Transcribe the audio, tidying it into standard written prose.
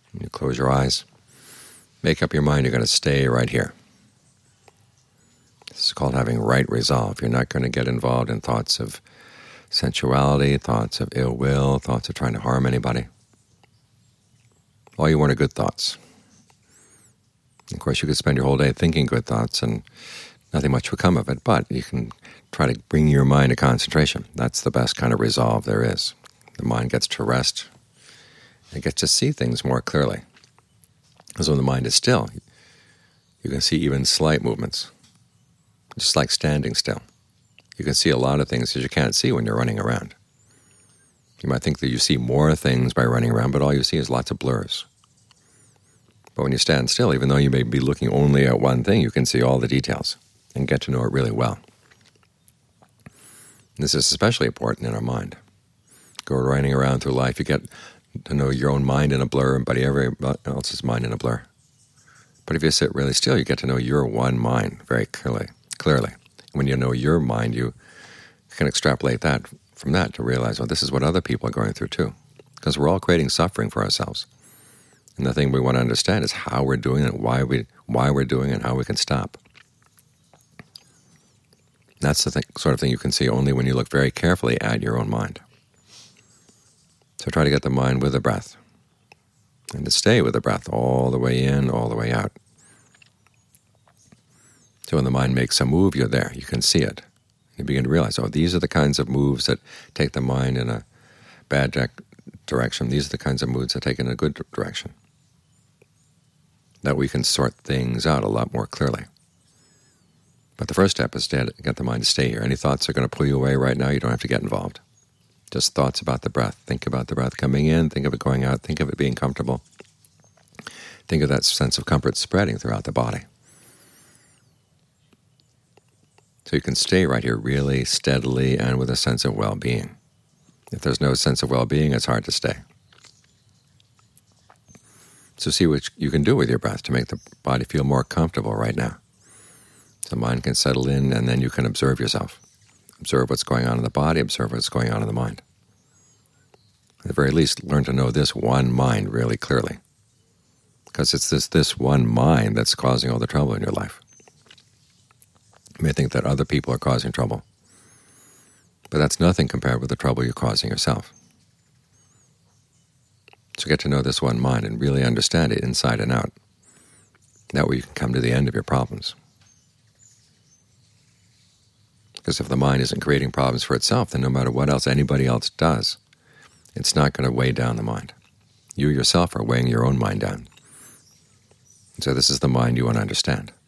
You close your eyes. Make up your mind you're going to stay right here. This is called having right resolve. You're not going to get involved in thoughts of sensuality, thoughts of ill will, thoughts of trying to harm anybody. All you want are good thoughts. Of course, you could spend your whole day thinking good thoughts and nothing much would come of it, but you can try to bring your mind to concentration. That's the best kind of resolve there is. The mind gets to rest and gets to see things more clearly. Because when the mind is still, you can see even slight movements, just like standing still. You can see a lot of things that you can't see when you're running around. You might think that you see more things by running around, but all you see is lots of blurs. But when you stand still, even though you may be looking only at one thing, you can see all the details and get to know it really well. This is especially important in our mind. Go running around through life, you get to know your own mind in a blur and everybody else's mind in a blur. But if you sit really still, you get to know your one mind very clearly. When you know your mind, you can extrapolate that from that to realize, well, this is what other people are going through too. Because we're all creating suffering for ourselves. And the thing we want to understand is how we're doing it, why we're doing it, and how we can stop. That's the sort of thing you can see only when you look very carefully at your own mind. So try to get the mind with the breath, and to stay with the breath all the way in, all the way out. So when the mind makes a move, you're there. You can see it. You begin to realize, oh, these are the kinds of moves that take the mind in a bad direction. These are the kinds of moves that take it in a good direction. That we can sort things out a lot more clearly. But the first step is to get the mind to stay here. Any thoughts that are going to pull you away right now, you don't have to get involved. Just thoughts about the breath. Think about the breath coming in, think of it going out, think of it being comfortable. Think of that sense of comfort spreading throughout the body. So you can stay right here really steadily and with a sense of well-being. If there's no sense of well-being, it's hard to stay. So see what you can do with your breath to make the body feel more comfortable right now. So the mind can settle in, and then you can observe yourself. Observe what's going on in the body, observe what's going on in the mind. At the very least, learn to know this one mind really clearly. Because it's this one mind that's causing all the trouble in your life. You may think that other people are causing trouble, but that's nothing compared with the trouble you're causing yourself. So get to know this one mind and really understand it inside and out. That way you can come to the end of your problems. Because if the mind isn't creating problems for itself, then no matter what else anybody else does, it's not going to weigh down the mind. You yourself are weighing your own mind down. So this is the mind you want to understand.